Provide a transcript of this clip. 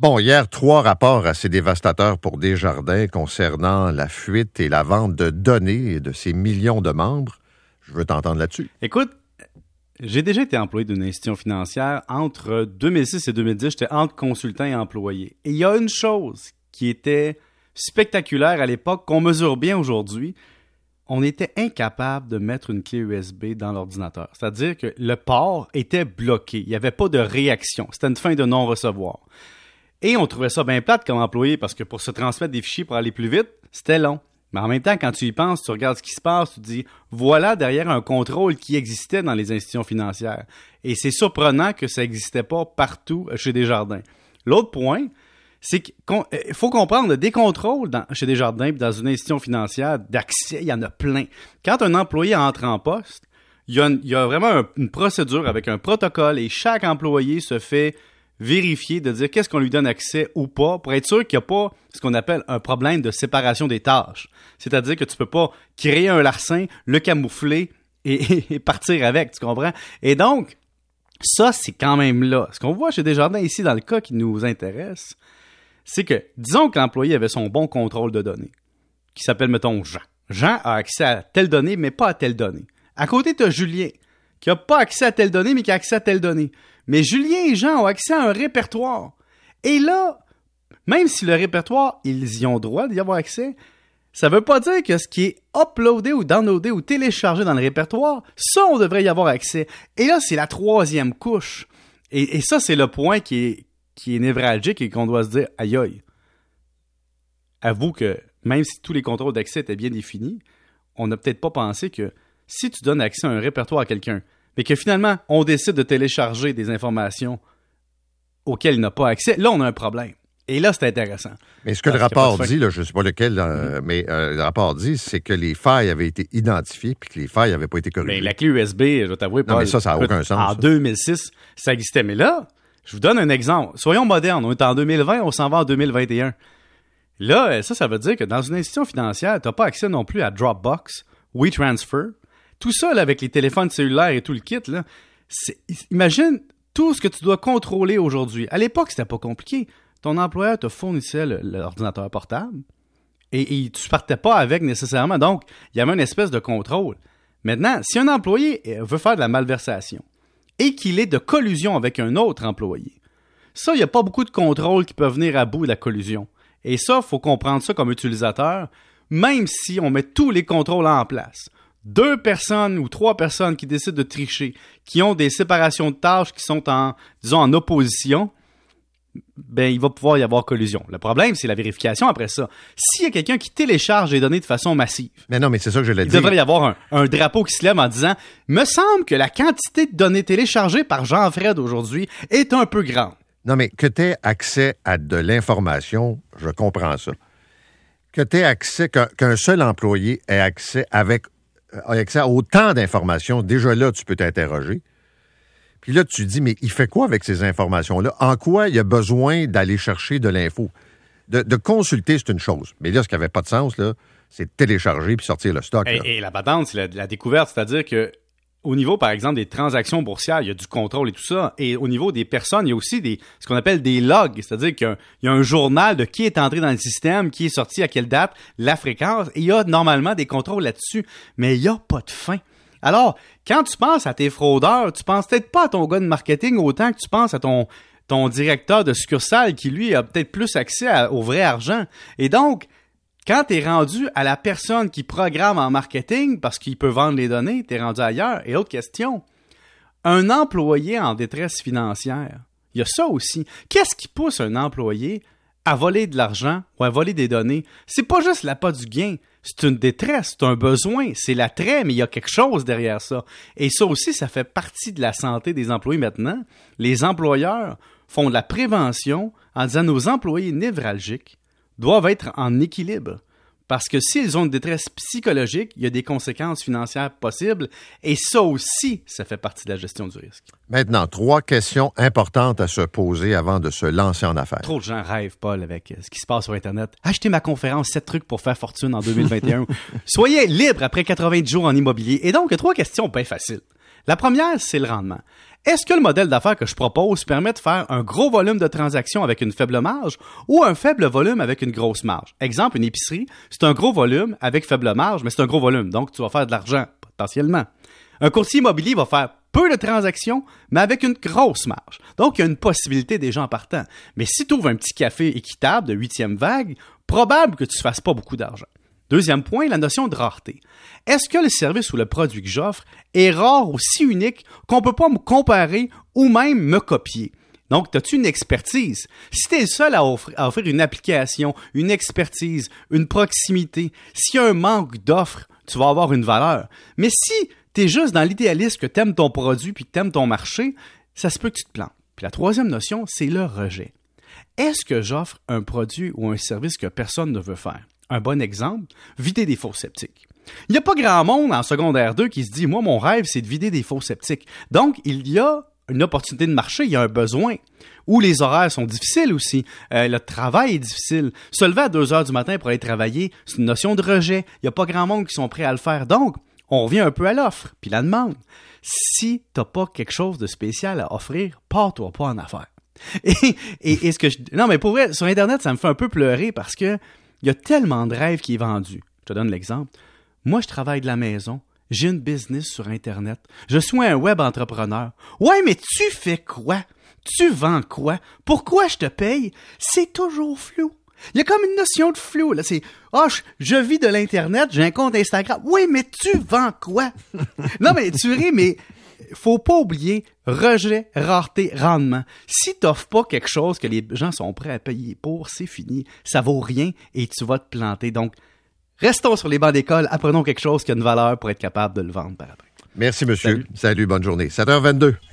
Bon, hier, 3 rapports assez dévastateurs pour Desjardins concernant la fuite et la vente de données de ses millions de membres. Je veux t'entendre là-dessus. Écoute, j'ai déjà été employé d'une institution financière. Entre 2006 et 2010, j'étais entre consultant et employé. Et il y a une chose qui était spectaculaire à l'époque, qu'on mesure bien aujourd'hui. On était incapable de mettre une clé USB dans l'ordinateur. C'est-à-dire que le port était bloqué. Il n'y avait pas de réaction. C'était une fin de non-recevoir. Et on trouvait ça bien plate comme employé parce que pour se transmettre des fichiers pour aller plus vite, c'était long. Mais en même temps, quand tu y penses, tu regardes ce qui se passe, tu te dis, voilà derrière un contrôle qui existait dans les institutions financières. Et c'est surprenant que ça n'existait pas partout chez Desjardins. L'autre point, c'est qu'il faut comprendre, des contrôles chez Desjardins et dans une institution financière d'accès, il y en a plein. Quand un employé entre en poste, il y a vraiment une procédure avec un protocole et chaque employé se fait vérifier, de dire qu'est-ce qu'on lui donne accès ou pas, pour être sûr qu'il n'y a pas ce qu'on appelle un problème de séparation des tâches. C'est-à-dire que tu peux pas créer un larcin, le camoufler et partir avec, tu comprends? Et donc, ça, c'est quand même là. Ce qu'on voit chez Desjardins ici, dans le cas qui nous intéresse, c'est que, disons que l'employé avait son bon contrôle de données, qui s'appelle, mettons, Jean. Jean a accès à telle donnée, mais pas à telle donnée. À côté, tu as Julien, qui n'a pas accès à telle donnée, mais qui a accès à telle donnée. Mais Julien et Jean ont accès à un répertoire. Et là, même si le répertoire, ils y ont droit d'y avoir accès, ça ne veut pas dire que ce qui est uploadé ou downloadé ou téléchargé dans le répertoire, ça, on devrait y avoir accès. Et là, c'est la 3e couche. Et ça, c'est le point qui est névralgique et qu'on doit se dire, aïe aïe. Avoue que même si tous les contrôles d'accès étaient bien définis, on n'a peut-être pas pensé que si tu donnes accès à un répertoire à quelqu'un, mais que finalement, on décide de télécharger des informations auxquelles il n'a pas accès, là, on a un problème. Et là, c'est intéressant. Mais ce que le rapport dit, là, je ne sais pas lequel, mais le rapport dit, c'est que les failles avaient été identifiées puis que les failles n'avaient pas été corrigées. Mais la clé USB, je dois t'avouer, non, mais ça n'a aucun sens. En 2006, ça existait. Mais là, je vous donne un exemple. Soyons modernes. On est en 2020, on s'en va en 2021. Là, ça veut dire que dans une institution financière, tu n'as pas accès non plus à Dropbox, WeTransfer. Tout ça, là, avec les téléphones cellulaires et tout le kit, là, imagine tout ce que tu dois contrôler aujourd'hui. À l'époque, c'était pas compliqué. Ton employeur te fournissait l'ordinateur portable et tu partais pas avec nécessairement. Donc, il y avait une espèce de contrôle. Maintenant, si un employé veut faire de la malversation et qu'il est de collusion avec un autre employé, ça, il n'y a pas beaucoup de contrôles qui peuvent venir à bout de la collusion. Et ça, il faut comprendre ça comme utilisateur, même si on met tous les contrôles en place. 2 personnes ou 3 personnes qui décident de tricher, qui ont des séparations de tâches qui sont en opposition, ben, il va pouvoir y avoir collusion. Le problème, c'est la vérification après ça. S'il y a quelqu'un qui télécharge les données de façon massive, mais non, mais c'est ça que je l'ai dit. Il devrait y avoir un drapeau qui se lève en disant « Me semble que la quantité de données téléchargées par Jean-Fred aujourd'hui est un peu grande. » Non, mais que tu aies accès à de l'information, je comprends ça. Que tu aies accès, qu'un seul employé ait accès à autant d'informations, déjà là, tu peux t'interroger. Puis là, tu te dis, mais il fait quoi avec ces informations-là? En quoi il a besoin d'aller chercher de l'info? De consulter, c'est une chose. Mais là, ce qui n'avait pas de sens, là, c'est de télécharger puis sortir le stock. Et la patente, c'est la découverte. C'est-à-dire que au niveau, par exemple, des transactions boursières, il y a du contrôle et tout ça. Et au niveau des personnes, il y a aussi ce qu'on appelle des logs. C'est-à-dire qu'il y a un journal de qui est entré dans le système, qui est sorti à quelle date, la fréquence. Et il y a normalement des contrôles là-dessus. Mais il n'y a pas de fin. Alors, quand tu penses à tes fraudeurs, tu penses peut-être pas à ton gars de marketing autant que tu penses à ton directeur de succursale qui, lui, a peut-être plus accès au vrai argent. Et donc, quand tu es rendu à la personne qui programme en marketing parce qu'il peut vendre les données, tu es rendu ailleurs. Et autre question, un employé en détresse financière, il y a ça aussi. Qu'est-ce qui pousse un employé à voler de l'argent ou à voler des données? C'est pas juste l'appât du gain. C'est une détresse, c'est un besoin, c'est l'attrait, mais il y a quelque chose derrière ça. Et ça aussi, ça fait partie de la santé des employés maintenant. Les employeurs font de la prévention en disant nos employés névralgiques doivent être en équilibre. Parce que s'ils ont une détresse psychologique, il y a des conséquences financières possibles. Et ça aussi, ça fait partie de la gestion du risque. Maintenant, 3 questions importantes à se poser avant de se lancer en affaires. Trop de gens rêvent, Paul, avec ce qui se passe sur Internet. Achetez ma conférence 7 trucs pour faire fortune en 2021. Soyez libre après 90 jours en immobilier. Et donc, 3 questions bien faciles. La première, c'est le rendement. Est-ce que le modèle d'affaires que je propose permet de faire un gros volume de transactions avec une faible marge ou un faible volume avec une grosse marge? Exemple, une épicerie, c'est un gros volume avec faible marge, mais c'est un gros volume, donc tu vas faire de l'argent, potentiellement. Un courtier immobilier va faire peu de transactions, mais avec une grosse marge. Donc, il y a une possibilité des gens partant. Mais si tu ouvres un petit café équitable de 8e vague, probable que tu ne fasses pas beaucoup d'argent. Deuxième point, la notion de rareté. Est-ce que le service ou le produit que j'offre est rare ou si unique qu'on ne peut pas me comparer ou même me copier? Donc, as-tu une expertise? Si tu es le seul à offrir une application, une expertise, une proximité, s'il y a un manque d'offres, tu vas avoir une valeur. Mais si tu es juste dans l'idéalisme que tu aimes ton produit puis que tu aimes ton marché, ça se peut que tu te plantes. Puis la troisième notion, c'est le rejet. Est-ce que j'offre un produit ou un service que personne ne veut faire? Un bon exemple, vider des fours septiques. Il n'y a pas grand monde en secondaire 2 qui se dit « Moi, mon rêve, c'est de vider des fours septiques. » Donc, il y a une opportunité de marché, il y a un besoin. Ou les horaires sont difficiles aussi. Le travail est difficile. Se lever à 2 heures du matin pour aller travailler, c'est une notion de rejet. Il n'y a pas grand monde qui sont prêts à le faire. Donc, on revient un peu à l'offre, puis la demande. Si tu n'as pas quelque chose de spécial à offrir, pars-toi pas en affaires. Et ce que non, mais pour vrai, sur Internet, ça me fait un peu pleurer parce que il y a tellement de rêves qui est vendu. Je te donne l'exemple. Moi, je travaille de la maison. J'ai une business sur Internet. Je suis un web entrepreneur. Ouais, mais tu fais quoi? Tu vends quoi? Pourquoi je te paye? C'est toujours flou. Il y a comme une notion de flou. Là. C'est je vis de l'Internet, j'ai un compte Instagram. Oui, mais tu vends quoi? Non, mais tu ris, mais faut pas oublier rejet, rareté, rendement. Si t'offres pas quelque chose que les gens sont prêts à payer pour, c'est fini. Ça vaut rien et tu vas te planter. Donc, restons sur les bancs d'école, apprenons quelque chose qui a une valeur pour être capable de le vendre par après. Merci, monsieur. Salut bonne journée. 7h22.